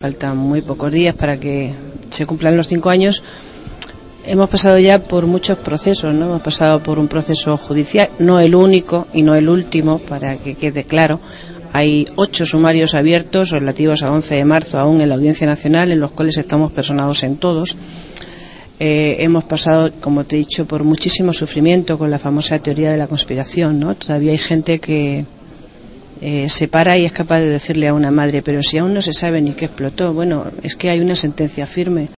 faltan muy pocos días para que se cumplan los 5 años. Hemos pasado ya por muchos procesos, ¿no? Hemos pasado por un proceso judicial, no el único y no el último, para que quede claro. Hay 8 sumarios abiertos relativos a 11 de marzo aún en la Audiencia Nacional, en los cuales estamos personados en todos. Hemos pasado, como te he dicho, por muchísimo sufrimiento con la famosa teoría de la conspiración, ¿no? Todavía hay gente que se para y es capaz de decirle a una madre, pero si aún no se sabe ni qué explotó. Bueno, es que hay una sentencia firme.